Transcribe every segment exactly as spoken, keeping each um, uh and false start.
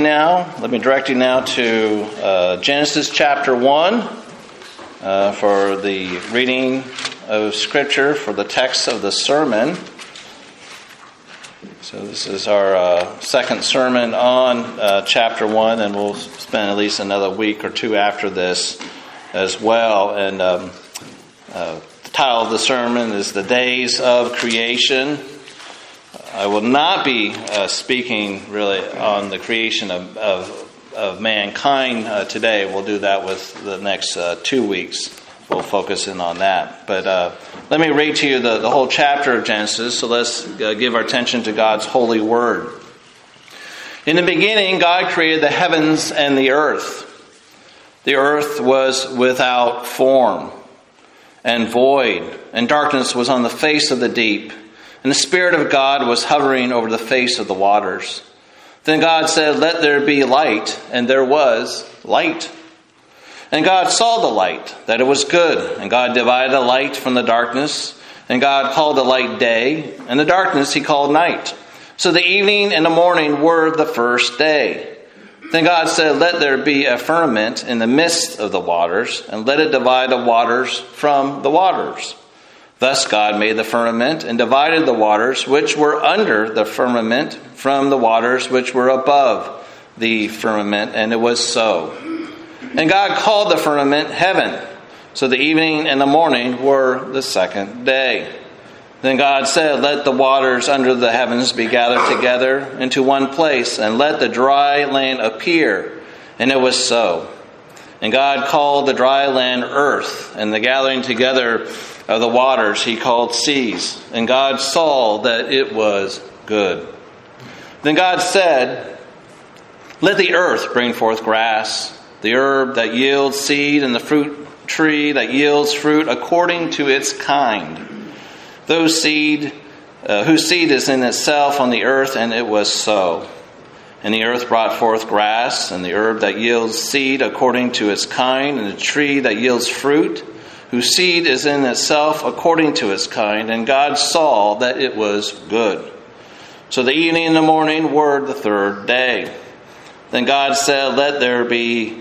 now. Let me direct you now to uh, Genesis chapter one uh, for the reading of Scripture for the text of the sermon. So this is our uh, second sermon on uh, chapter one, and we'll spend at least another week or two after this as well. And um, uh, the title of the sermon is The Days of Creation. I will not be uh, speaking really on the creation of, of, of mankind uh, today. We'll do that with the next uh, two weeks. We'll focus in on that. But uh, let me read to you the, the whole chapter of Genesis. So let's uh, give our attention to God's holy word. In the beginning, God created the heavens and the earth. The earth was without form and void, and darkness was on the face of the deep. And the Spirit of God was hovering over the face of the waters. Then God said, "Let there be light," and there was light. And God saw the light, that it was good. And God divided the light from the darkness. And God called the light day, and the darkness he called night. So the evening and the morning were the first day. Then God said, "Let there be a firmament in the midst of the waters, and let it divide the waters from the waters." Thus God made the firmament and divided the waters which were under the firmament from the waters which were above the firmament, and it was so. And God called the firmament heaven. So the evening and the morning were the second day. Then God said, "Let the waters under the heavens be gathered together into one place, and let the dry land appear." And it was so. And God called the dry land earth, and the gathering together of the waters he called seas. And God saw that it was good. Then God said, "Let the earth bring forth grass, the herb that yields seed, and the fruit tree that yields fruit according to its kind. Those seed, uh, whose seed is in itself on the earth," and it was so. And the earth brought forth grass, and the herb that yields seed according to its kind, and the tree that yields fruit, whose seed is in itself according to its kind. And God saw that it was good. So the evening and the morning were the third day. Then God said, "Let there be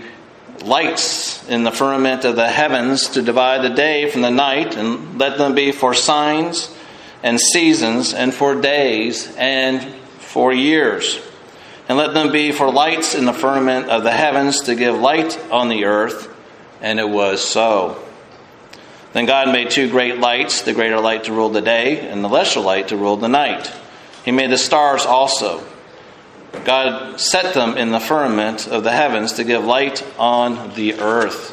lights in the firmament of the heavens to divide the day from the night, and let them be for signs and seasons and for days and for years. And let them be for lights in the firmament of the heavens to give light on the earth." And it was so. Then God made two great lights, the greater light to rule the day, and the lesser light to rule the night. He made the stars also. God set them in the firmament of the heavens to give light on the earth,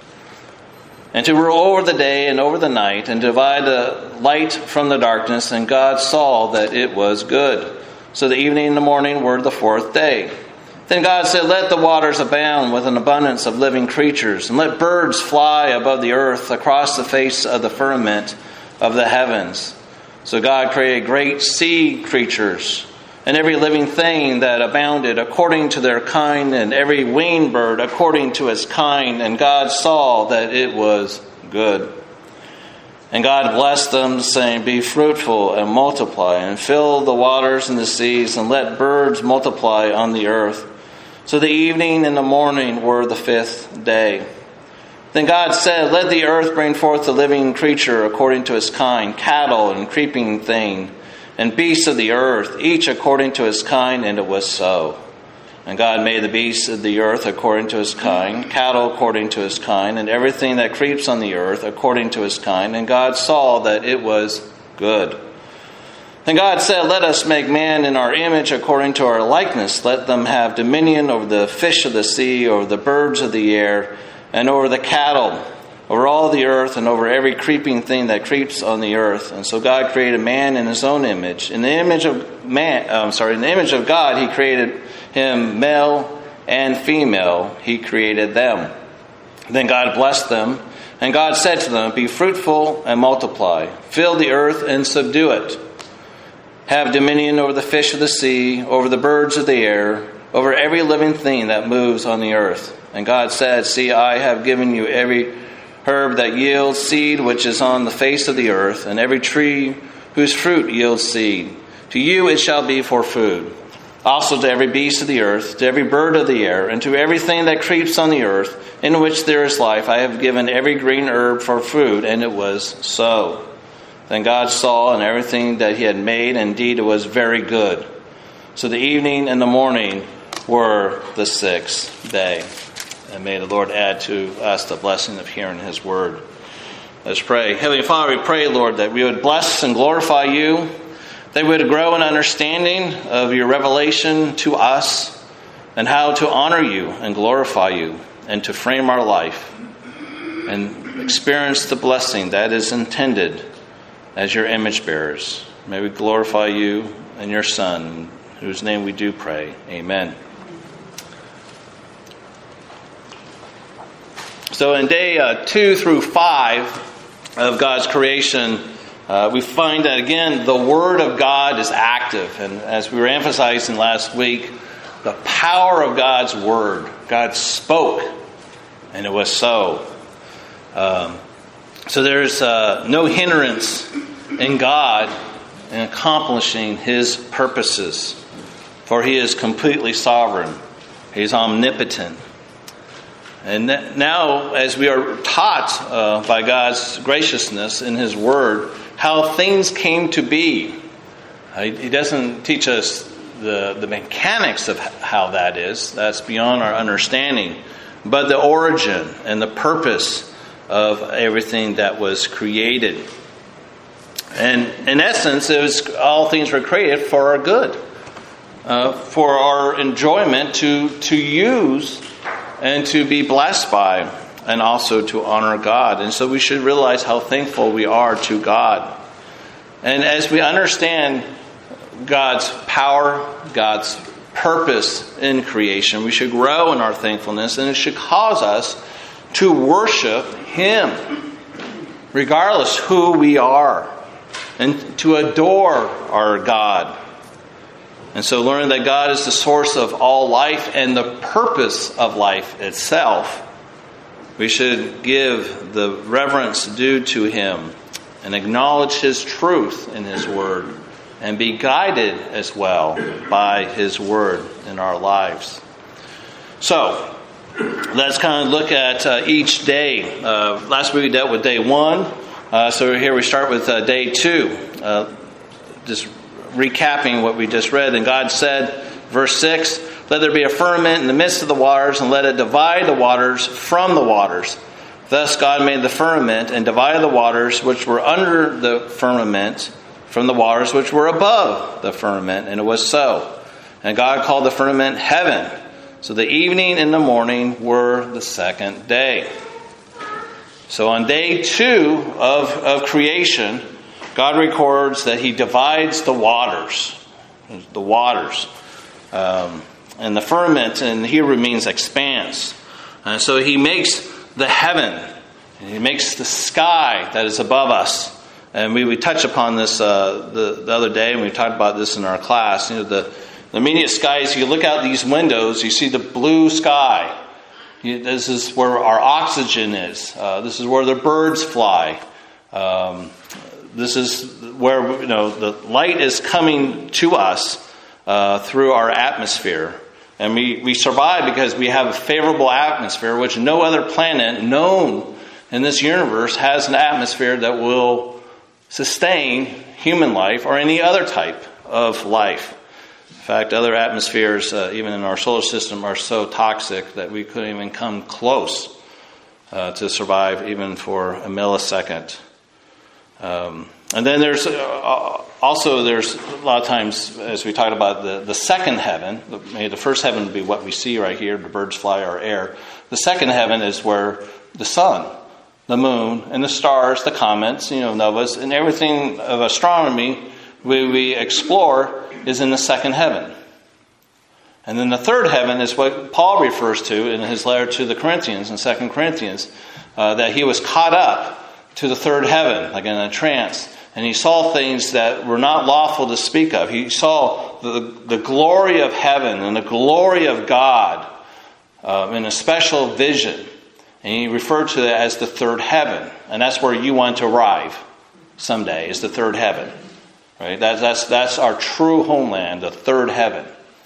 and to rule over the day and over the night, and divide the light from the darkness. And God saw that it was good. So the evening and the morning were the fourth day. Then God said, "Let the waters abound with an abundance of living creatures, and let birds fly above the earth across the face of the firmament of the heavens." So God created great sea creatures, and every living thing that abounded according to their kind, and every winged bird according to its kind. And God saw that it was good. And God blessed them, saying, "Be fruitful and multiply, and fill the waters and the seas, and let birds multiply on the earth." So the evening and the morning were the fifth day. Then God said, "Let the earth bring forth the living creature according to its kind, cattle and creeping thing, and beasts of the earth, each according to his kind." And it was so. And God made the beasts of the earth according to his kind, cattle according to his kind, and everything that creeps on the earth according to his kind. And God saw that it was good. And God said, "Let us make man in our image according to our likeness. Let them have dominion over the fish of the sea, over the birds of the air, and over the cattle, over all the earth, and over every creeping thing that creeps on the earth." And so God created man in his own image. In the image of man, I'm sorry, in the image of God, he created him, male and female, he created them. Then God blessed them, and God said to them, "Be fruitful and multiply, fill the earth and subdue it. Have dominion over the fish of the sea, over the birds of the air, over every living thing that moves on the earth." And God said, "See, I have given you every herb that yields seed which is on the face of the earth, and every tree whose fruit yields seed. To you it shall be for food. Also to every beast of the earth, to every bird of the air, and to everything that creeps on the earth, in which there is life, I have given every green herb for food. And it was so. Then God saw and everything that he had made, and indeed it was very good. So the evening and the morning were the sixth day. And may the Lord add to us the blessing of hearing his word. Let's pray. Heavenly Father, we pray, Lord, that we would bless and glorify you, that we would grow in understanding of your revelation to us, and how to honor you and glorify you, and to frame our life and experience the blessing that is intended as your image bearers. May we glorify you and your Son, in whose name we do pray. Amen. So in day uh, two through five of God's creation, uh, we find that, again, the Word of God is active. And as we were emphasizing last week, the power of God's Word. God spoke, and it was so. Um, so there's uh, no hindrance in God in accomplishing his purposes. For he is completely sovereign. He's omnipotent. And now, as we are taught uh, by God's graciousness in his word, how things came to be. Uh, he doesn't teach us the, the mechanics of how that is. That's beyond our understanding. But the origin and the purpose of everything that was created. And in essence, it was all things were created for our good. Uh, for our enjoyment to, to use and to be blessed by, and also to honor God. And so we should realize how thankful we are to God. And as we understand God's power, God's purpose in creation, we should grow in our thankfulness, and it should cause us to worship him, regardless who we are, and to adore our God. And so learning that God is the source of all life and the purpose of life itself, we should give the reverence due to him and acknowledge his truth in his word and be guided as well by his word in our lives. So, let's kind of look at uh, each day. Uh, last week we dealt with day one. Uh, so here we start with uh, day two. Uh, just recapping what we just read. And God said, verse six, let there be a firmament in the midst of the waters, and let it divide the waters from the waters. Thus God made the firmament and divided the waters which were under the firmament from the waters which were above the firmament. And it was so. And God called the firmament heaven. So the evening and the morning were the second day. So on day two of, of creation, God records that he divides the waters. The waters. Um, and the firmament in Hebrew means expanse. And so he makes the heaven. And he makes the sky that is above us. And we, we touch upon this uh, the, the other day, and we talked about this in our class. You know, the, the immediate skies, you look out these windows, you see the blue sky. You, this is where our oxygen is. Uh, this is where the birds fly. Um, This is where, you know, the light is coming to us uh, through our atmosphere. And we, we survive because we have a favorable atmosphere, which no other planet known in this universe has an atmosphere that will sustain human life or any other type of life. In fact, other atmospheres, uh, even in our solar system, are so toxic that we couldn't even come close uh, to survive even for a millisecond. Um, and then there's uh, also there's a lot of times, as we talked about, the, the second heaven. May the first heaven be what we see right here, the birds fly, our air. The second heaven is where the sun, the moon, and the stars, the comets, you know, novas, and everything of astronomy we, we explore is in the second heaven. And then the third heaven is what Paul refers to in his letter to the Corinthians, in Second Corinthians, uh, that he was caught up to the third heaven, like in a trance. And he saw things that were not lawful to speak of. He saw the, the glory of heaven and the glory of God uh, in a special vision. And he referred to it as the third heaven. And that's where you want to arrive someday, is the third heaven. Right? That, that's, that's our true homeland, the third heaven.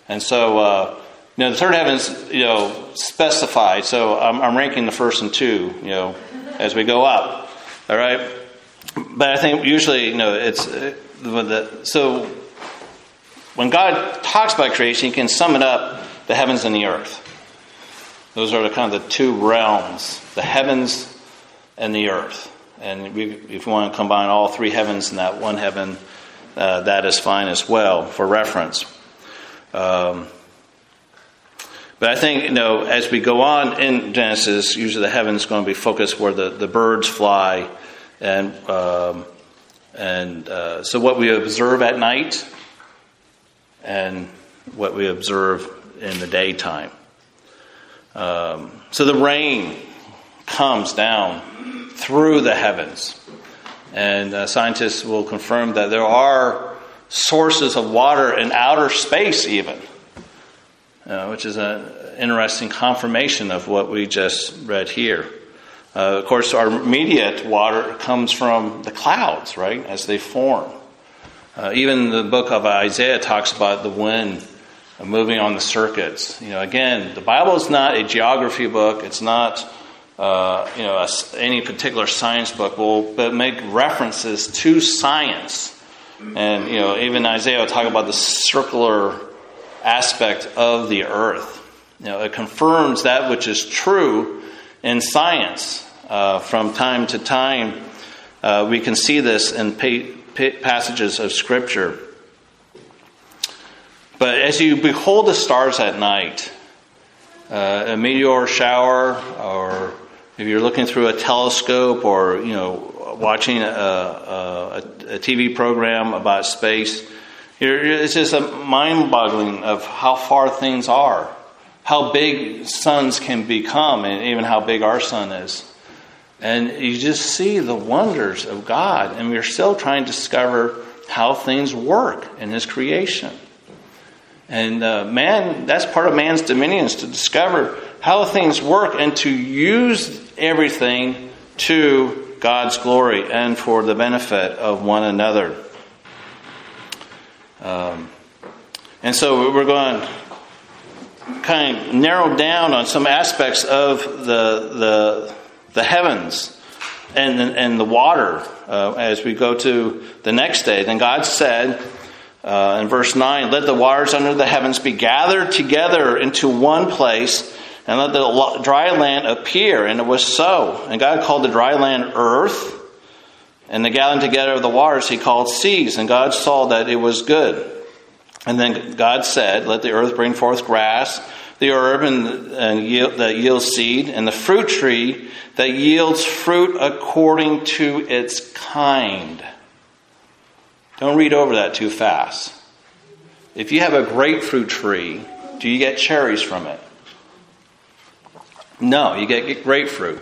And so, uh, you know, the third heaven is, you know, specified. So I'm, I'm ranking the first and two, you know, as we go up. All right. But I think usually, you know, it's uh, the, so when God talks about creation, he can sum it up, the heavens and the earth. Those are the kind of the two realms, the heavens and the earth. And we, if you want to combine all three heavens in that one heaven, uh, that is fine as well for reference. Um, but I think, you know, as we go on in Genesis, usually the heavens is going to be focused where the, the birds fly. And um, and uh, so what we observe at night and what we observe in the daytime. Um, so the rain comes down through the heavens. And uh, scientists will confirm that there are sources of water in outer space even, uh, which is an interesting confirmation of what we just read here. Uh, of course, our immediate water comes from the clouds, right, as they form. Uh, even the book of Isaiah talks about the wind moving on the circuits. You know, again, the Bible is not a geography book. It's not, uh, you know, a, any particular science book. We'll but make references to science. And, you know, even Isaiah will talk about the circular aspect of the earth. You know, it confirms that which is true in science. Uh, from time to time, uh, we can see this in pa- pa- passages of Scripture. But as you behold the stars at night, uh, a meteor shower, or if you're looking through a telescope, or you know, watching a, a, a T V program about space, you're, it's just a mind-boggling of how far things are, how big suns can become, and even how big our sun is. And you just see the wonders of God. And we're still trying to discover how things work in his creation. And uh, man, that's part of man's dominion, is to discover how things work and to use everything to God's glory and for the benefit of one another. Um, and so we're going to kind of narrow down on some aspects of the the the heavens and and the water uh, as we go to the next day. Then God said uh, in verse nine, "Let the waters under the heavens be gathered together into one place, and let the dry land appear." And it was so. And God called the dry land earth, and the gathering together of the waters he called seas. And God saw that it was good. And then God said, "Let the earth bring forth grass, the herb and, and yield, that yields seed, and the fruit tree that yields fruit according to its kind." Don't read over that too fast. If you have a grapefruit tree, do you get cherries from it? No, you get grapefruit.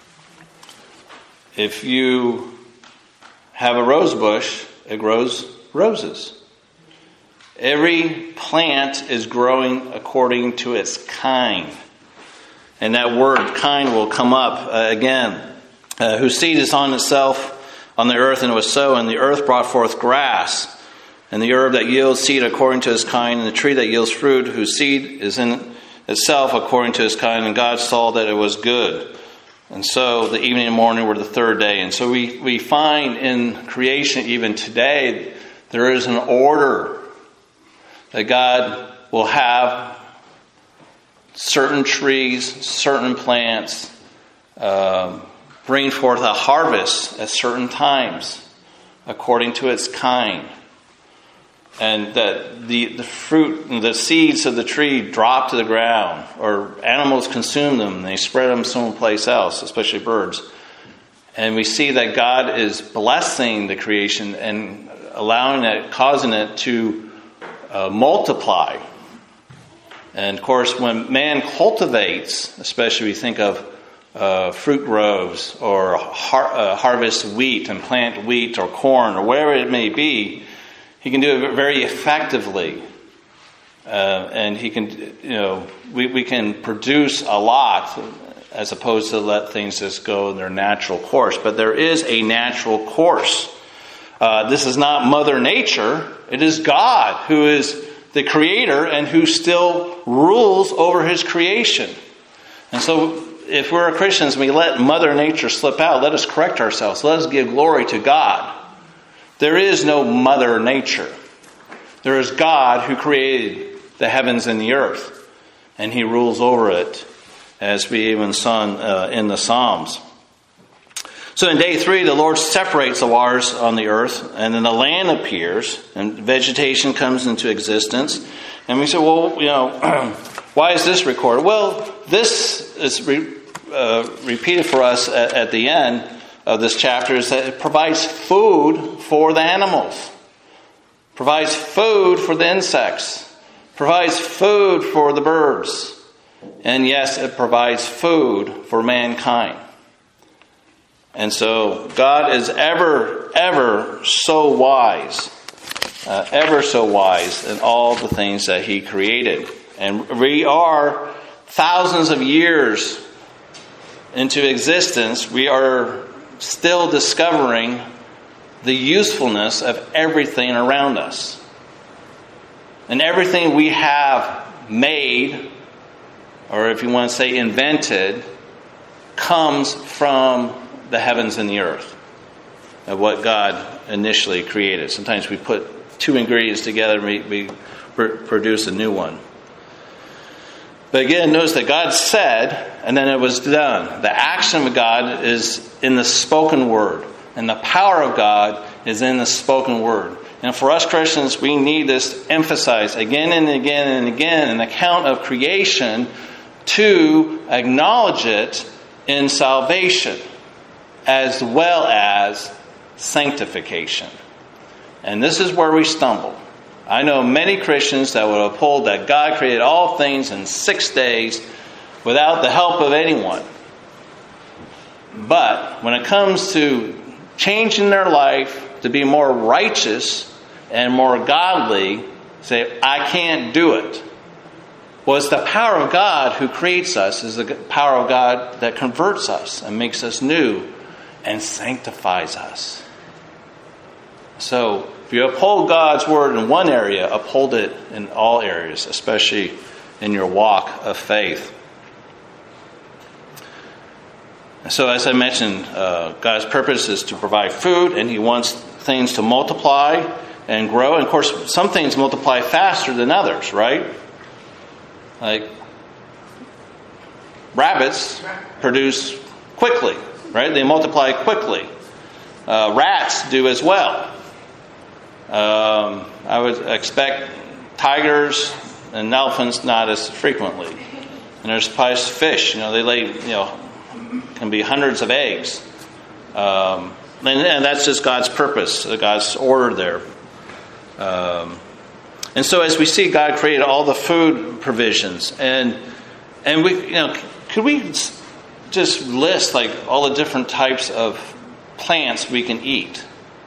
If you have a rose bush, it grows roses. Every plant is growing according to its kind. And that word, kind, will come up uh, again. Uh, whose seed is on itself on the earth, and it was so. And the earth brought forth grass, and the herb that yields seed according to its kind, and the tree that yields fruit, whose seed is in itself according to its kind. And God saw that it was good. And so the evening and morning were the third day. And so we, we find in creation even today, there is an order that God will have certain trees, certain plants um, bring forth a harvest at certain times according to its kind. And that the, the fruit, the seeds of the tree drop to the ground, or animals consume them and they spread them someplace else, especially birds. And we see that God is blessing the creation and allowing it, causing it to Uh, multiply. And of course, when man cultivates, especially we think of uh, fruit groves or har- uh, harvest wheat and plant wheat or corn or whatever it may be, he can do it very effectively. Uh, and he can, you know, we, we can produce a lot as opposed to let things just go in their natural course. But there is a natural course. Uh, this is not Mother Nature. It is God who is the Creator and who still rules over His creation. And so if we're Christians and we let Mother Nature slip out, let us correct ourselves. Let us give glory to God. There is no Mother Nature. There is God who created the heavens and the earth, and He rules over it, as we even sung uh, in the Psalms. So in day three, the Lord separates the waters on the earth, and then the land appears, and vegetation comes into existence. And we say, well, you know, why is this recorded? Well, this is re- uh, repeated for us at, at the end of this chapter, is that it provides food for the animals, provides food for the insects, provides food for the birds, and yes, it provides food for mankind. And so God is ever, ever so wise, uh, ever so wise in all the things that He created. And we are thousands of years into existence. We are still discovering the usefulness of everything around us. And everything we have made, or if you want to say invented, comes from the heavens and the earth, of what God initially created. Sometimes we put two ingredients together and we, we pr- produce a new one. But again, notice that God said, and then it was done. The action of God is in the spoken word, and the power of God is in the spoken word. And for us Christians, we need this emphasized again and again and again in the account of creation to acknowledge it in salvation, as well as sanctification. And this is where we stumble. I know many Christians that would uphold that God created all things in six days without the help of anyone. But when it comes to changing their life to be more righteous and more godly, say, I can't do it. Well, it's the power of God who creates us, is the power of God that converts us and makes us new and sanctifies us. So, if you uphold God's word in one area, uphold it in all areas, especially in your walk of faith. So, as I mentioned, uh, God's purpose is to provide food, and He wants things to multiply and grow. And of course, some things multiply faster than others, right? Like rabbits produce quickly, right? They multiply quickly. Uh, rats do as well. Um, I would expect tigers and elephants not as frequently. And there's probably fish. You know, they lay, you know, can be hundreds of eggs. Um, and, and that's just God's purpose, God's order there. Um, and so, as we see, God created all the food provisions, and and we, you know, could we just list like all the different types of plants we can eat,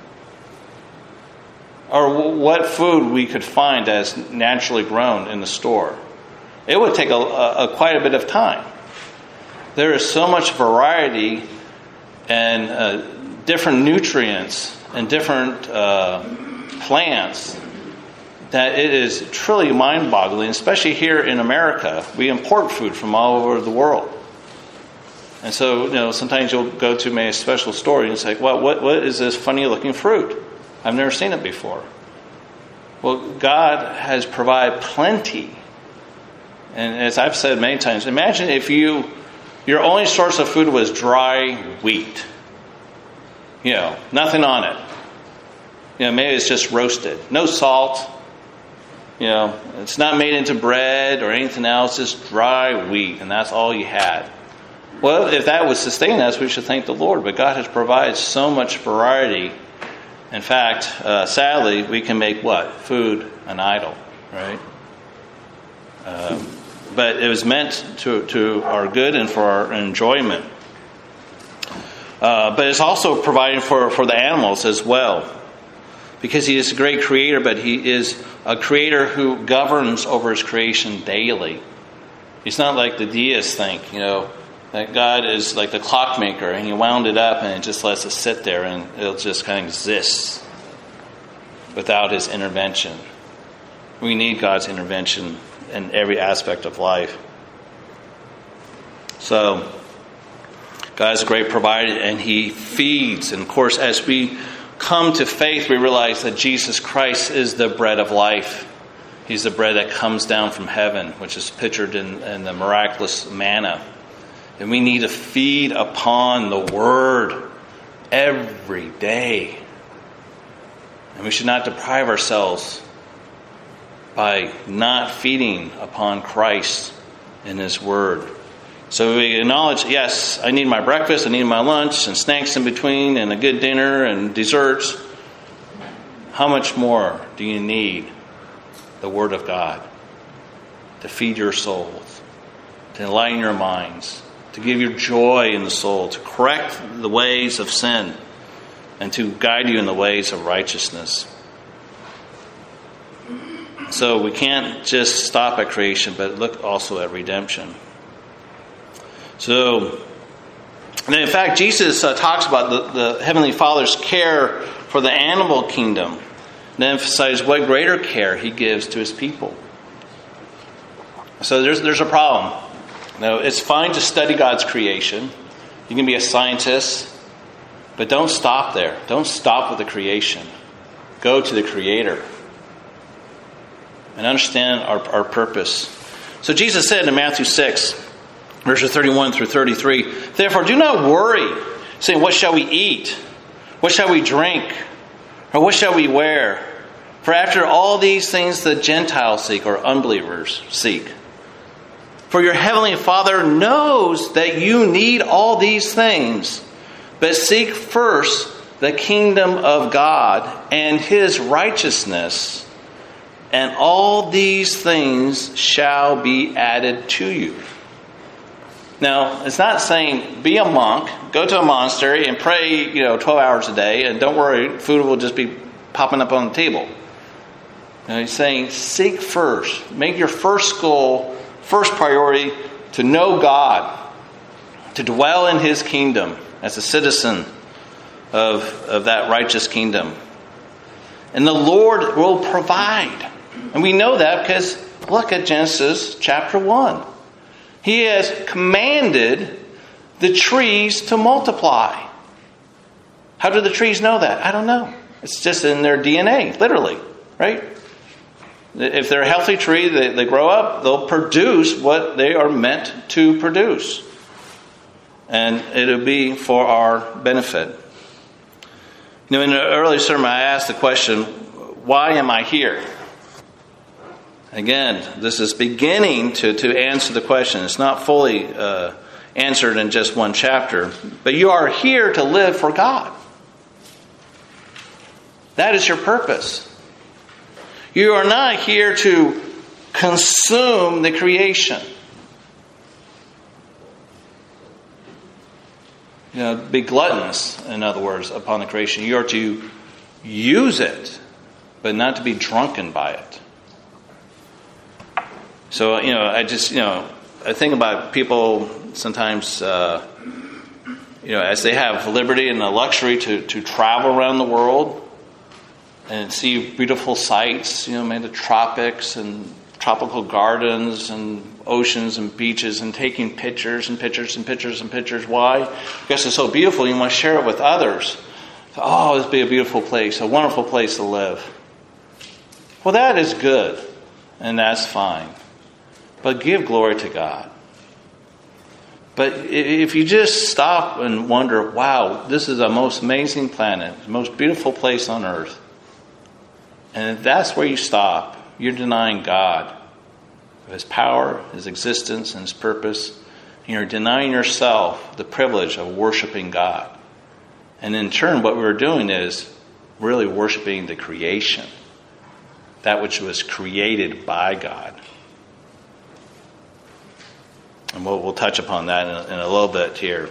or what food we could find as naturally grown in the store? It would take a, a, a quite a bit of time. There is so much variety and uh, different nutrients and different uh, plants that it is truly mind-boggling, especially here in America. We import food from all over the world. And so, you know, sometimes you'll go to maybe a special store and you say, well, what, what is this funny-looking fruit? I've never seen it before. Well, God has provided plenty. And as I've said many times, imagine if you your only source of food was dry wheat. You know, nothing on it. You know, maybe it's just roasted. No salt. You know, it's not made into bread or anything else, just dry wheat, and that's all you had. Well, if that would sustain us, we should thank the Lord. But God has provided so much variety. In fact, uh, sadly, we can make what? Food an idol, right? Um, but it was meant to, to our good and for our enjoyment. Uh, but it's also providing for, for the animals as well. Because He is a great creator, but He is a creator who governs over His creation daily. He's not like the deists think, you know, that God is like the clockmaker and He wound it up and it just lets it sit there and it'll just kind of exist without His intervention. We need God's intervention in every aspect of life. So, God is a great provider, and He feeds. And of course, as we come to faith, we realize that Jesus Christ is the bread of life. He's the bread that comes down from heaven, which is pictured in, in the miraculous manna. And we need to feed upon the Word every day. And we should not deprive ourselves by not feeding upon Christ and His Word. So we acknowledge, yes, I need my breakfast, I need my lunch, and snacks in between, and a good dinner, and desserts. How much more do you need the Word of God to feed your souls, to enlighten your minds, to give you joy in the soul, to correct the ways of sin, and to guide you in the ways of righteousness? So we can't just stop at creation, but look also at redemption. So, and in fact, Jesus uh, talks about the, the Heavenly Father's care for the animal kingdom, and emphasizes what greater care He gives to His people. So there's there's a problem. Now, it's fine to study God's creation. You can be a scientist, but don't stop there. Don't stop with the creation. Go to the Creator and understand our, our purpose. So Jesus said in Matthew six, verses thirty-one through thirty-three, "Therefore do not worry, saying, what shall we eat? What shall we drink? Or what shall we wear? For after all these things the Gentiles seek," or unbelievers seek. "For your heavenly Father knows that you need all these things. But seek first the kingdom of God and His righteousness, and all these things shall be added to you." Now, it's not saying be a monk, go to a monastery and pray, you know, twelve hours a day, and don't worry, food will just be popping up on the table. Now, he's saying seek first. Make your first goal, first priority, to know God, to dwell in His kingdom as a citizen of, of that righteous kingdom. And the Lord will provide. And we know that because look at Genesis chapter one. He has commanded the trees to multiply. How do the trees know that? I don't know. It's just in their D N A, literally, right? If they're a healthy tree, they, they grow up, they'll produce what they are meant to produce. And it'll be for our benefit. You know, in an earlier sermon, I asked the question, why am I here? Again, this is beginning to, to answer the question. It's not fully uh, answered in just one chapter. But you are here to live for God. That is your purpose. You are not here to consume the creation. You know, be gluttonous, in other words, upon the creation. You are to use it, but not to be drunken by it. So, you know, I just, you know, I think about people sometimes, uh, you know, as they have liberty and the luxury to, to travel around the world and see beautiful sights, you know, maybe the tropics and tropical gardens and oceans and beaches, and taking pictures and pictures and pictures and pictures. Why? Because it's so beautiful, you want to share it with others. Oh, this would be a beautiful place, a wonderful place to live. Well, that is good, and that's fine. But give glory to God. But if you just stop and wonder, wow, this is the most amazing planet, the most beautiful place on earth, and if that's where you stop, you're denying God, His power, His existence, and His purpose. And you're denying yourself the privilege of worshiping God. And in turn, what we're doing is really worshiping the creation, that which was created by God. And we'll, we'll touch upon that in a, in a little bit here.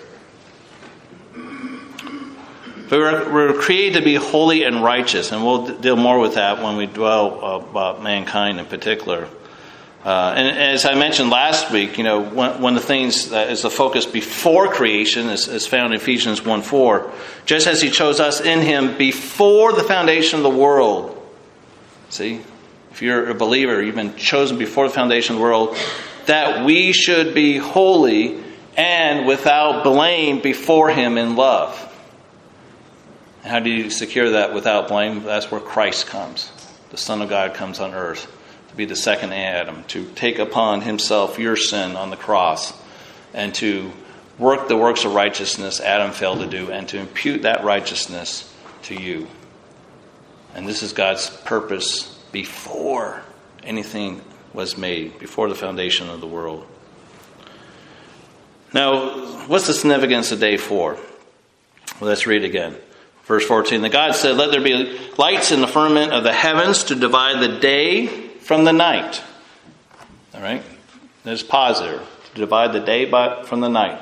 But we're, we're created to be holy and righteous, and we'll d- deal more with that when we dwell uh, about mankind in particular. Uh, and, and as I mentioned last week, you know, one, one of the things that is the focus before creation is, is found in Ephesians one four. Just as He chose us in Him before the foundation of the world. See? if you're a believer, you've been chosen before the foundation of the world, that we should be holy and without blame before him in love. How do you secure that without blame? That's where Christ comes. The Son of God comes on earth to be the second Adam, to take upon himself your sin on the cross, and to work the works of righteousness Adam failed to do, and to impute that righteousness to you. And this is God's purpose before anything was made, before the foundation of the world. Now, what's the significance of day four? Well, let's read again. Verse fourteen, "And God said, let there be lights in the firmament of the heavens to divide the day from the night." All right? There's pause there. To divide the day by, from the night.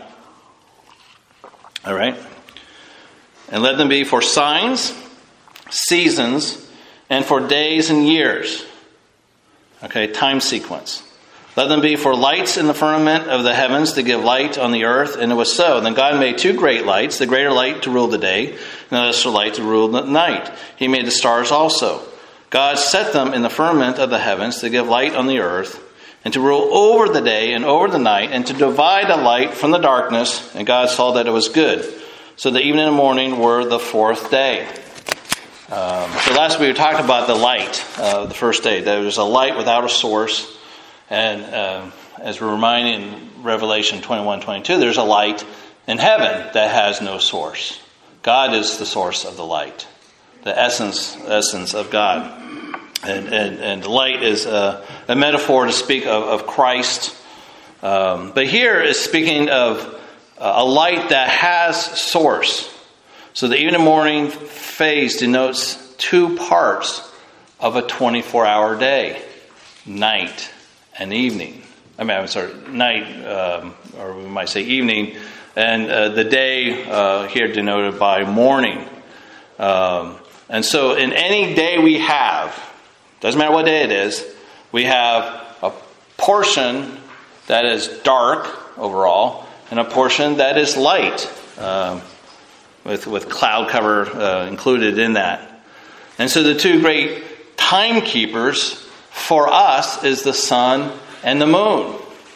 All right? "And let them be for signs, seasons, and for days and years." Okay, time sequence. "Let them be for lights in the firmament of the heavens to give light on the earth." And it was so. And then God made two great lights, the greater light to rule the day, and the lesser light to rule the night. He made the stars also. God set them in the firmament of the heavens to give light on the earth, and to rule over the day and over the night, and to divide the light from the darkness. And God saw that it was good. So the evening and morning were the fourth day. Um, so last week we talked about the light of uh, the first day. There was a light without a source. And uh, as we're reminded in Revelation twenty-one twenty-two, there's a light in heaven that has no source. God is the source of the light, the essence essence of God. And, and, and light is a, a metaphor to speak of, of Christ. Um, but here is speaking of a light that has source. So the evening and morning phase denotes two parts of a twenty-four hour day. Night and evening. I mean, I'm sorry, night, um, or we might say evening. And uh, the day uh, here denoted by morning. Um, and so in any day we have, doesn't matter what day it is, we have a portion that is dark overall, and a portion that is light, um, with, with cloud cover uh, included in that. And so the two great timekeepers for us is the sun and the moon.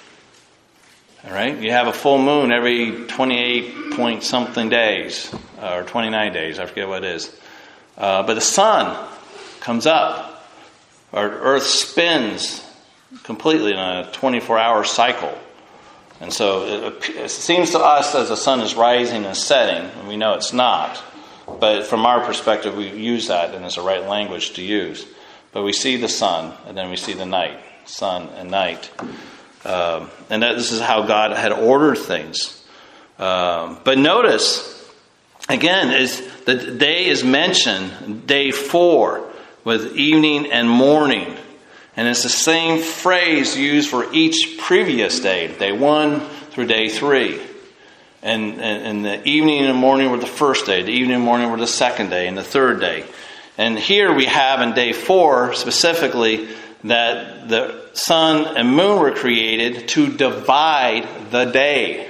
All right? You have a full moon every twenty-eight point something days, or twenty-nine days, I forget what it is. Uh, but the sun comes up. Our earth spins completely in a twenty-four hour cycle. And so it, it seems to us as the sun is rising and setting, and we know it's not. But from our perspective, we use that, and it's the right language to use. But we see the sun, and then we see the night, sun and night. Um, and that, this is how God had ordered things. Um, but notice, again, is the day is mentioned, day four, with evening and morning. And it's the same phrase used for each previous day, day one through day three. And, and, and the evening and morning were the first day, the evening and morning were the second day, and the third day. And here we have in day four specifically that the sun and moon were created to divide the day.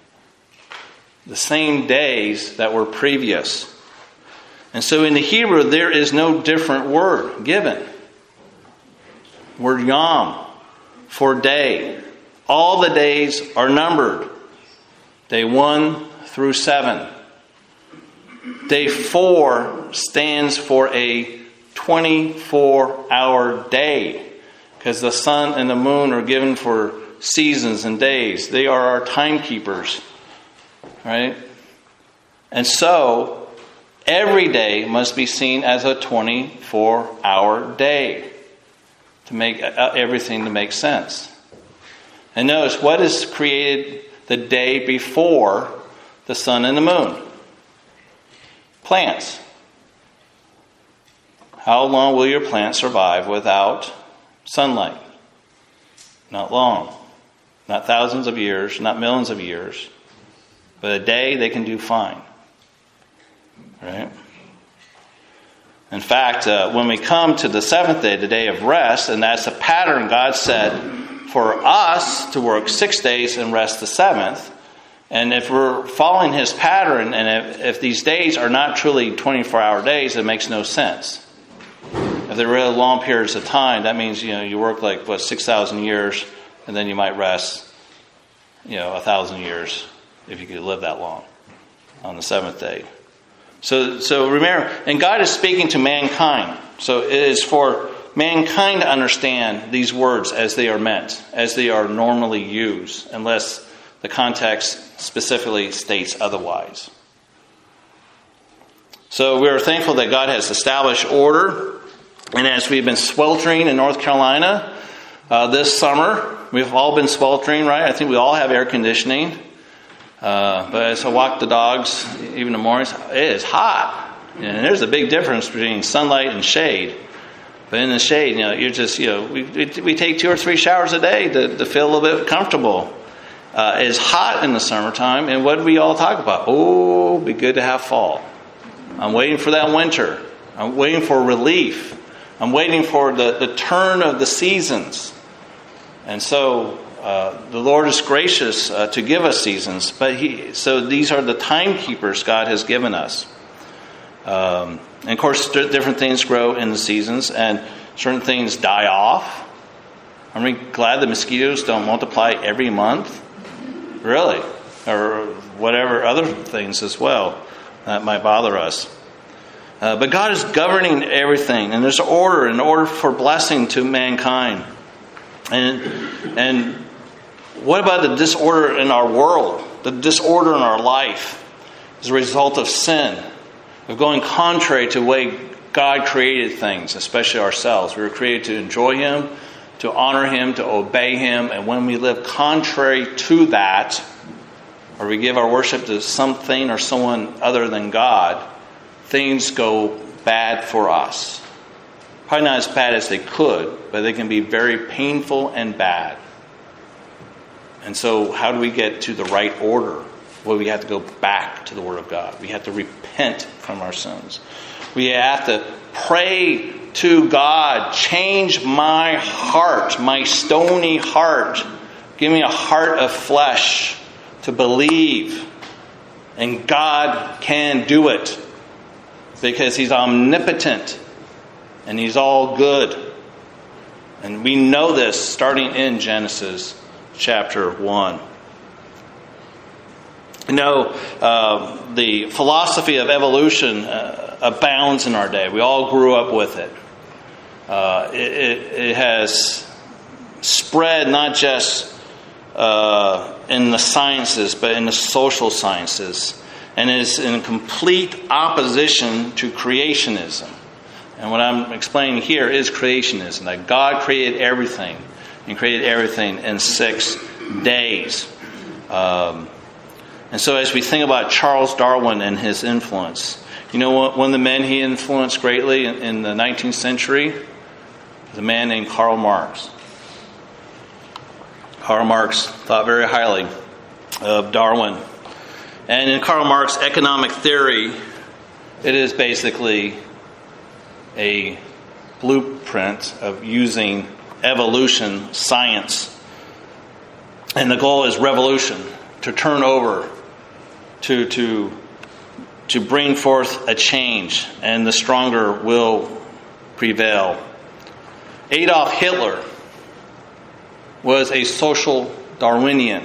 The same days that were previous. And so in the Hebrew, there is no different word given. Word yom for day. All the days are numbered. Day one through seven. Day four stands for a twenty-four hour day. Because the sun and the moon are given for seasons and days. They are our timekeepers. Right? And so, every day must be seen as a twenty-four hour day. To make everything to make sense. And notice, what is created the day before the sun and the moon? Plants. How long will your plant survive without sunlight? Not long. Not thousands of years, not millions of years. But a day they can do fine. Right? In fact, uh, when we come to the seventh day, the day of rest, and that's a pattern God set for us to work six days and rest the seventh. And if we're following His pattern, and if, if these days are not truly twenty-four hour days, it makes no sense. If they're really long periods of time, that means, you know, you work like, what, six thousand years, and then you might rest, you know, a thousand years, if you could live that long, on the seventh day. So, so remember, and God is speaking to mankind. So it is for mankind to understand these words as they are meant, as they are normally used, unless the context specifically states otherwise. So we are thankful that God has established order. And as we've been sweltering in North Carolina uh, this summer, we've all been sweltering, right? I think we all have air conditioning. Uh, but as I walk the dogs, even in the mornings, it is hot. And there's a big difference between sunlight and shade. But in the shade, you know, you're just, you know, we we take two or three showers a day to, to feel a little bit comfortable. Uh, it's hot in the summertime, and what do we all talk about? Oh, it'd be good to have fall. I'm waiting for that winter. I'm waiting for relief. I'm waiting for the, the turn of the seasons. And so uh, the Lord is gracious uh, to give us seasons. But he, so these are the timekeepers God has given us. Um, and of course, different things grow in the seasons, and certain things die off. Are we glad the mosquitoes don't multiply every month? Really? Or whatever other things as well that might bother us. Uh, but God is governing everything, and there's order, an order for blessing to mankind. And and what about the disorder in our world? The disorder in our life is a result of sin, of going contrary to the way God created things, especially ourselves. We were created to enjoy Him, to honor Him, to obey Him. And when we live contrary to that, or we give our worship to something or someone other than God, things go bad for us. Probably not as bad as they could, but they can be very painful and bad. And so how do we get to the right order? Well, we have to go back to the Word of God. We have to repent from our sins. We have to pray to God, change my heart, my stony heart. Give me a heart of flesh to believe. And God can do it because He's omnipotent and He's all good. And we know this starting in Genesis chapter one. You know, uh, the philosophy of evolution uh, abounds in our day. We all grew up with it. Uh, it, it, it has spread not just uh, in the sciences, but in the social sciences, and is in complete opposition to creationism. And what I'm explaining here is creationism, that God created everything, and created everything in six days. Um, and so as we think about Charles Darwin and his influence, you know, one of the men he influenced greatly in, in the nineteenth century was a man named Karl Marx. Karl Marx thought very highly of Darwin. And in Karl Marx's economic theory, it is basically a blueprint of using evolution science. And the goal is revolution, to turn over, to to to bring forth a change, and the stronger will prevail. Adolf Hitler was a social Darwinian.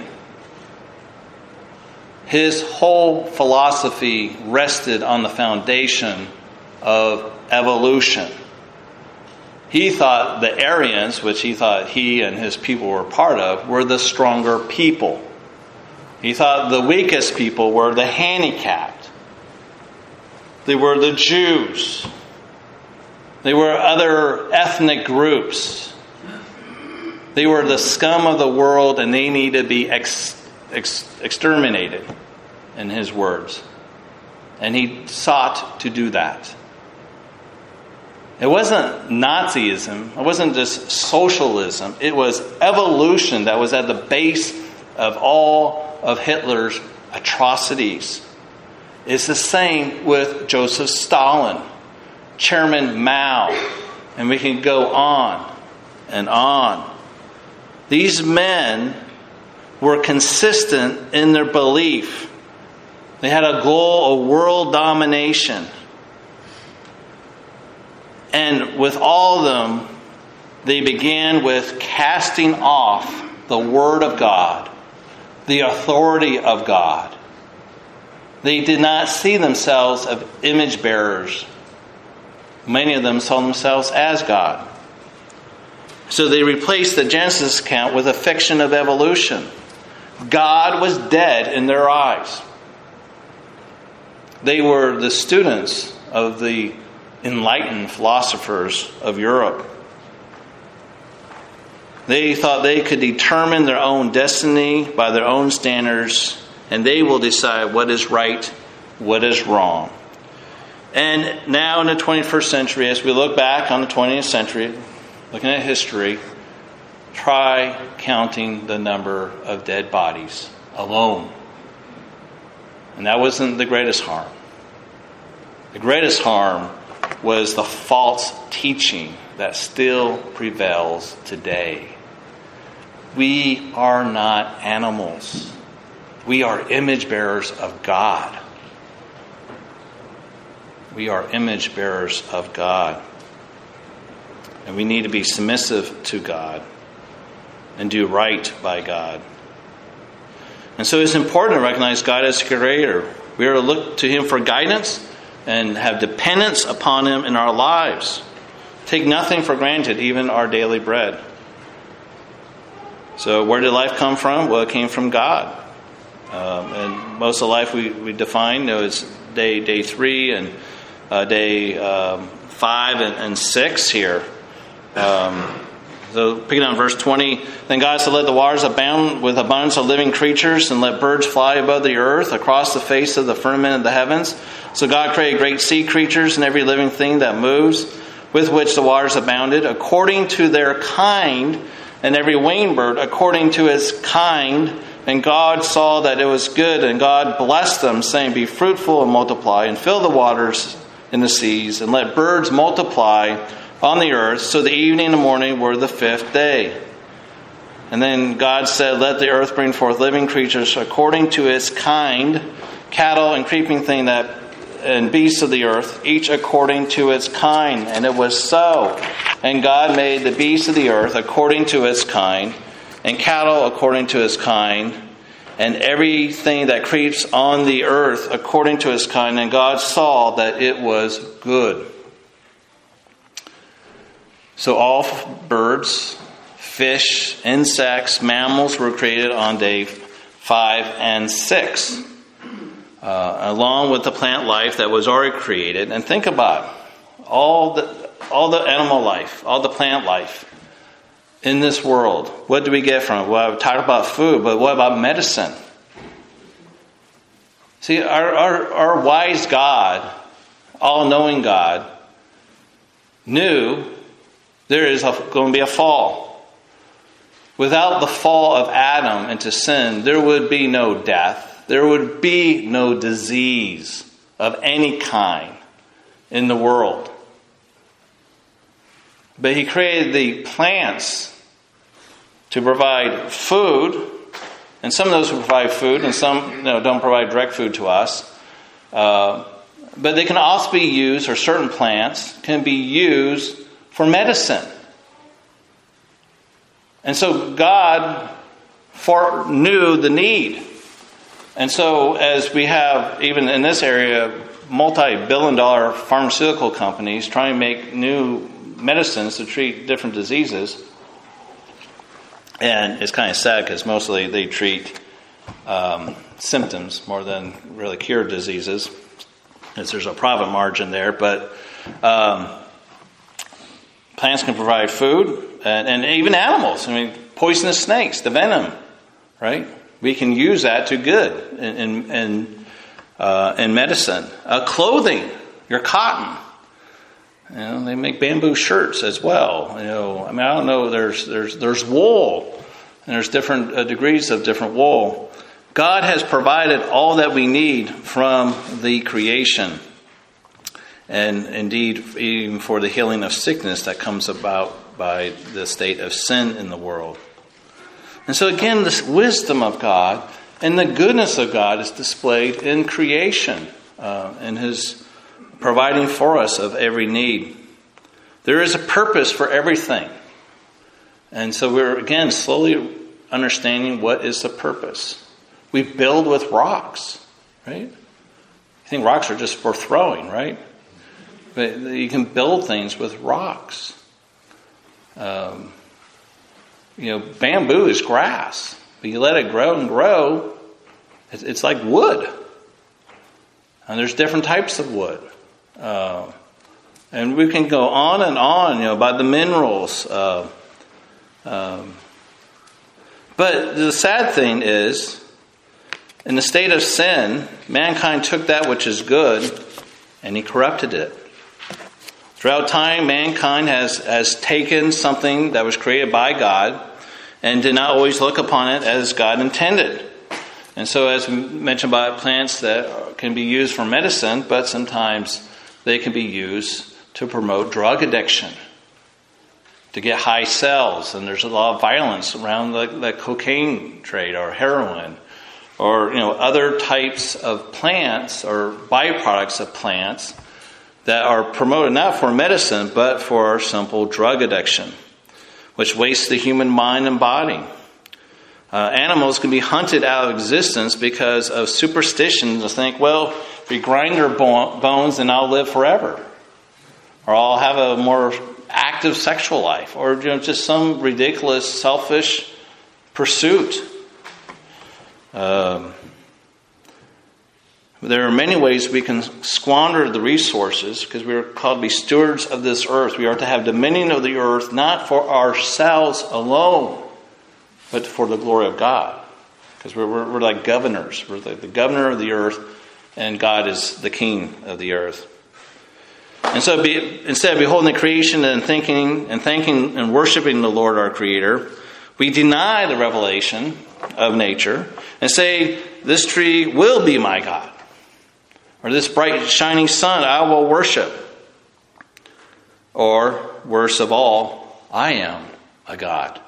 His whole philosophy rested on the foundation of evolution. He thought the Aryans, which he thought he and his people were part of, were the stronger people. He thought the weakest people were the handicapped. They were the Jews. They were other ethnic groups. They were the scum of the world, and they needed to be ex- ex- exterminated, in his words. And he sought to do that. It wasn't Nazism. It wasn't just socialism. It was evolution that was at the base of all of Hitler's atrocities. It's the same with Joseph Stalin, Chairman Mao, and we can go on and on. These men were consistent in their belief. They had a goal of world domination. And with all of them, they began with casting off the Word of God, the authority of God. They did not see themselves as image bearers. Many of them saw themselves as God. So they replaced the Genesis account with a fiction of evolution. God was dead in their eyes. They were the students of the enlightened philosophers of Europe. They thought they could determine their own destiny by their own standards, and they will decide what is right, what is wrong. And now in the twenty-first century, as we look back on the twentieth century, looking at history, try counting the number of dead bodies alone. And that wasn't the greatest harm. The greatest harm was the false teaching that still prevails today. We are not animals. We are image bearers of God. We are image bearers of God. And we need to be submissive to God and do right by God. And so it's important to recognize God as Creator. We are to look to Him for guidance and have dependence upon Him in our lives. Take nothing for granted, even our daily bread. So where did life come from? Well, it came from God. Um, and most of life we, we define, you know, it's day day three and uh, day um, five and, and six here. Um, so picking on verse twenty, then God said, let the waters abound with abundance of living creatures, and let birds fly above the earth across the face of the firmament of the heavens. So God created great sea creatures and every living thing that moves, with which the waters abounded, according to their kind, and every winged bird according to its kind. And God saw that it was good, and God blessed them, saying, be fruitful and multiply, and fill the waters in the seas, and let birds multiply on the earth. So the evening and the morning were the fifth day. And then God said, let the earth bring forth living creatures according to its kind, cattle and creeping thing that and beasts of the earth, each according to its kind. And it was so. And God made the beasts of the earth according to its kind, and cattle according to its kind, and everything that creeps on the earth according to its kind. And God saw that it was good. So all birds, fish, insects, mammals were created on day five and six. Uh, along with the plant life that was already created. And think about all the all the animal life, all the plant life in this world. What do we get from it? Well, I've talked about food, but what about medicine? See, our, our, our wise God, all-knowing God, knew there is a, going to be a fall. Without the fall of Adam into sin, there would be no death. There would be no disease of any kind in the world. But He created the plants to provide food, and some of those will provide food, and some you know, don't provide direct food to us. Uh, but they can also be used, or certain plants can be used for medicine. And so God foreknew the need. And so as we have, even in this area, multi-billion dollar pharmaceutical companies trying to make new medicines to treat different diseases. And it's kind of sad because mostly they treat um, symptoms more than really cure diseases, because there's a profit margin there. But um, plants can provide food, and, and even animals. I mean, poisonous snakes, the venom, right? We can use that to good in in, in, uh, in medicine. Uh, clothing, your cotton. You know, they make bamboo shirts as well. You know, I mean, I don't know. There's there's there's wool, and there's different uh, degrees of different wool. God has provided all that we need from the creation, and indeed, even for the healing of sickness that comes about by the state of sin in the world. And so again, this wisdom of God and the goodness of God is displayed in creation, uh, and His providing for us of every need. There is a purpose for everything. And so we're, again, slowly understanding what is the purpose. We build with rocks, right? I think rocks are just for throwing, right? But you can build things with rocks. Um, you know, bamboo is grass, but you let it grow and grow, it's, it's like wood. And there's different types of wood. Uh, and we can go on and on, you know, about the minerals. Uh, um, but the sad thing is, in the state of sin, mankind took that which is good and he corrupted it. Throughout time, mankind has, has taken something that was created by God and did not always look upon it as God intended. And so, as we mentioned about plants that can be used for medicine, but sometimes they can be used to promote drug addiction, to get high sales. And there's a lot of violence around the, the cocaine trade or heroin, or you know other types of plants or byproducts of plants that are promoted not for medicine but for simple drug addiction, which wastes the human mind and body. Uh, animals can be hunted out of existence because of superstition to think, well, if we grind their bo- bones, then I'll live forever, or I'll have a more active sexual life, or you know just some ridiculous selfish pursuit. Um, there are many ways we can squander the resources because we are called to be stewards of this earth. We are to have dominion of the earth, not for ourselves alone, but for the glory of God. Because we're, we're, we're like governors. We're the, the governor of the earth, and God is the king of the earth. And so be, instead of beholding the creation and thinking and thanking and worshiping the Lord our Creator, we deny the revelation of nature and say, this tree will be my God. Or this bright shining sun I will worship. Or, worst of all, I am a God.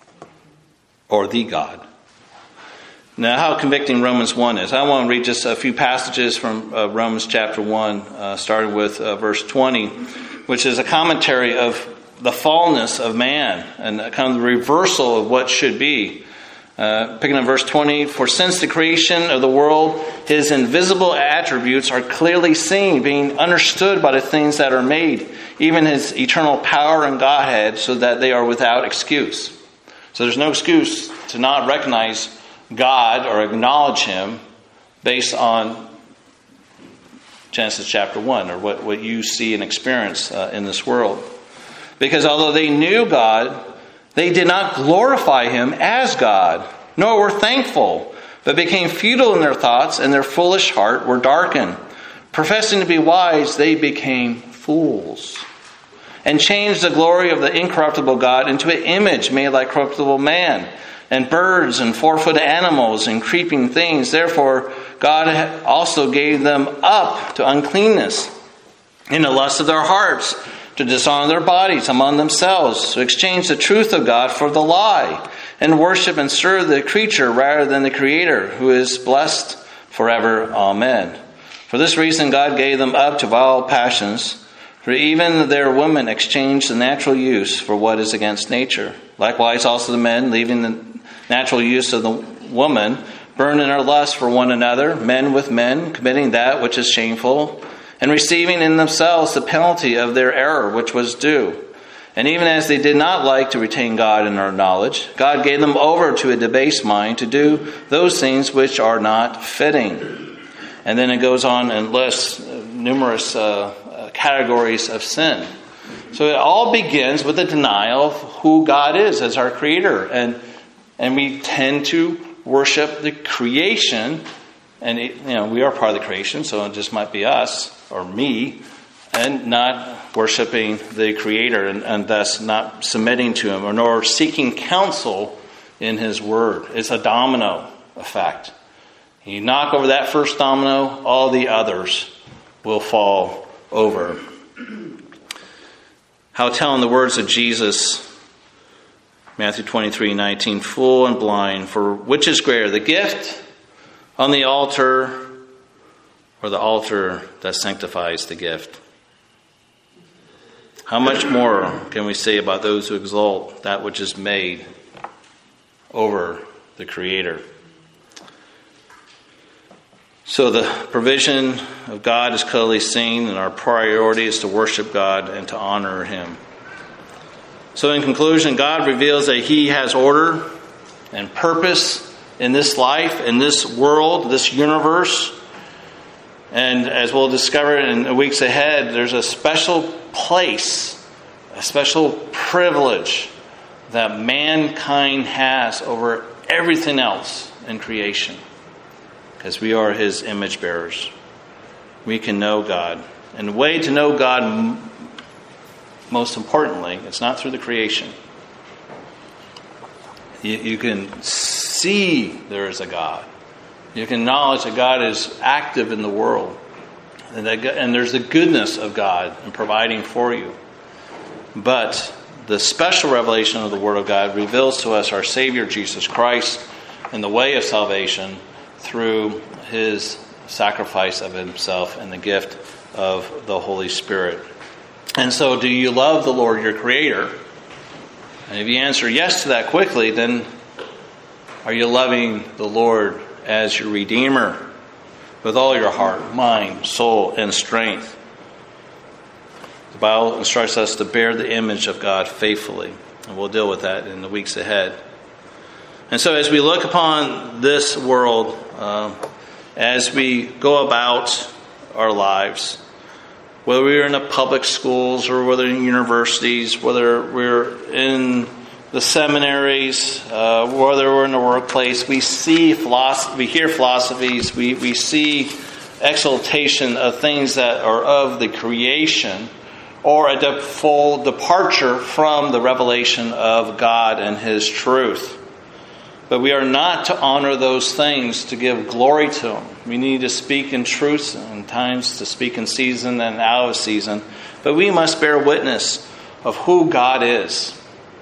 Or the God. Now, how convicting Romans one is. I want to read just a few passages from uh, Romans chapter one, uh, starting with uh, verse twenty, which is a commentary of the fallenness of man and kind of the reversal of what should be. Uh, picking up verse twenty, for since the creation of the world, his invisible attributes are clearly seen, being understood by the things that are made, even his eternal power and Godhead, so that they are without excuse. So there's no excuse to not recognize God or acknowledge him based on Genesis chapter one, or what, what you see and experience uh, in this world. Because although they knew God, they did not glorify him as God, nor were thankful, but became futile in their thoughts, and their foolish heart were darkened. Professing to be wise, they became fools, and changed the glory of the incorruptible God into an image made like corruptible man, and birds and four-footed animals and creeping things. Therefore, God also gave them up to uncleanness in the lust of their hearts, to dishonor their bodies among themselves, to exchange the truth of God for the lie, and worship and serve the creature rather than the Creator, who is blessed forever. Amen. For this reason, God gave them up to vile passions, for even their women exchanged the natural use for what is against nature. Likewise, also the men, leaving the natural use of the woman, burn in their lust for one another, men with men, committing that which is shameful, and receiving in themselves the penalty of their error which was due. And even as they did not like to retain God in their knowledge, God gave them over to a debased mind to do those things which are not fitting. And then it goes on and lists numerous uh, uh, categories of sin. So it all begins with a denial of who God is as our Creator. And and we tend to worship the creation. And it, you know, we are part of the creation, so it just might be us or me, and not worshiping the Creator, and, and thus not submitting to him, or nor seeking counsel in his word. It's a domino effect. You knock over that first domino, all the others will fall over. How telling the words of Jesus, Matthew twenty-three nineteen, fool and blind, for which is greater, the gift on the altar or the altar that sanctifies the gift? How much more can we say about those who exalt that which is made over the Creator? So the provision of God is clearly seen, and our priority is to worship God and to honor Him. So in conclusion, God reveals that He has order and purpose in this life, in this world, this universe. And as we'll discover in the weeks ahead, there's a special place, a special privilege that mankind has over everything else in creation. Because we are His image bearers. We can know God. And the way to know God, most importantly, it's not through the creation. You, you can see there is a God. You can acknowledge that God is active in the world. And, that, and there's the goodness of God in providing for you. But the special revelation of the Word of God reveals to us our Savior, Jesus Christ, and the way of salvation through His sacrifice of Himself and the gift of the Holy Spirit. And so, do you love the Lord your Creator? And if you answer yes to that quickly, then are you loving the Lord as your Redeemer with all your heart, mind, soul, and strength? The Bible instructs us to bear the image of God faithfully, and we'll deal with that in the weeks ahead. And so as we look upon this world, uh, as we go about our lives, whether we're in the public schools or whether in universities, whether we're in the seminaries, uh, whether we're in the workplace, we see philosophy, we hear philosophies, we, we see exaltation of things that are of the creation, or a de- full departure from the revelation of God and His truth. But we are not to honor those things to give glory to Him. We need to speak in truth, and times to speak in season and out of season. But we must bear witness of who God is.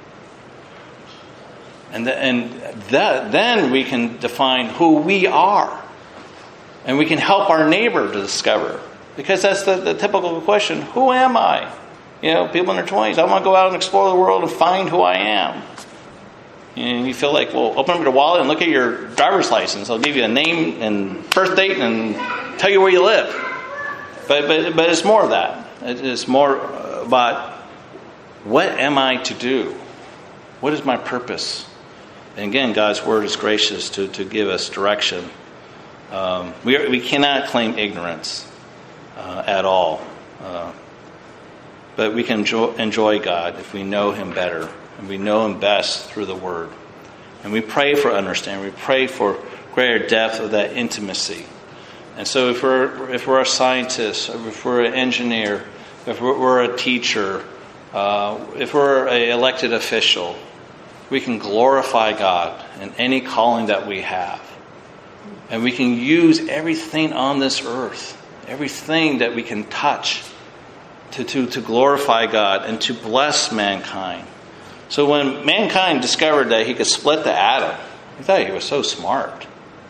And, the, and that, then we can define who we are. And we can help our neighbor to discover. Because that's the, the typical question. Who am I? You know, people in their twenties, I want to go out and explore the world and find who I am. And you feel like, well, open up your wallet and look at your driver's license. I'll give you a name and birth date and tell you where you live. But but but it's more of that. It's more about what am I to do? What is my purpose? And again, God's Word is gracious to, to give us direction. Um, we are, we cannot claim ignorance uh, at all. Uh, but we can enjoy, enjoy God if we know Him better. And we know Him best through the Word. And we pray for understanding. We pray for greater depth of that intimacy. And so if we're if we're a scientist, or if we're an engineer, if we're, we're a teacher, uh, if we're an elected official, we can glorify God in any calling that we have. And we can use everything on this earth, everything that we can touch to, to, to glorify God and to bless mankind. So when mankind discovered that he could split the atom, he thought he was so smart.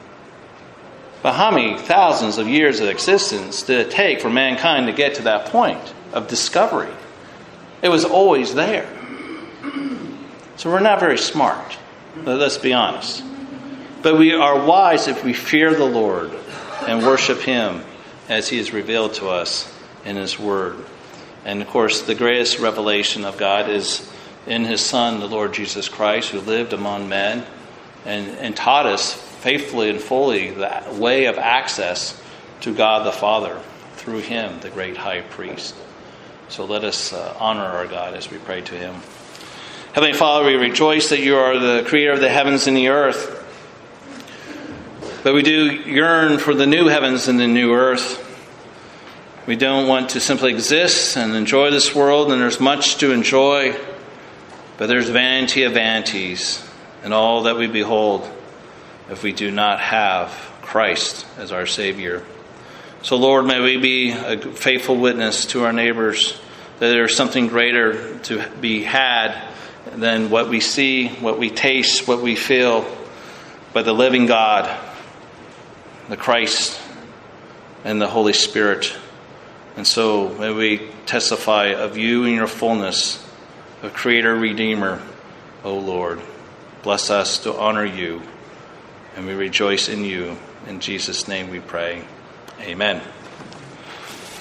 But how many thousands of years of existence did it take for mankind to get to that point of discovery? It was always there. So we're not very smart. Let's be honest. But we are wise if we fear the Lord and worship Him as He is revealed to us in His Word. And of course, the greatest revelation of God is in His Son, the Lord Jesus Christ, who lived among men and, and taught us faithfully and fully the way of access to God the Father through Him, the great high priest. So let us uh, honor our God as we pray to Him. Heavenly Father, we rejoice that You are the creator of the heavens and the earth. But we do yearn for the new heavens and the new earth. We don't want to simply exist and enjoy this world, and there's much to enjoy. But there's vanity of vanities in all that we behold if we do not have Christ as our Savior. So Lord, may we be a faithful witness to our neighbors that there's something greater to be had than what we see, what we taste, what we feel, but the living God, the Christ, and the Holy Spirit And so may we testify of you in your fullness, of Creator, Redeemer, O Lord. Bless us to honor you, and we rejoice in you. In Jesus' name we pray. Amen.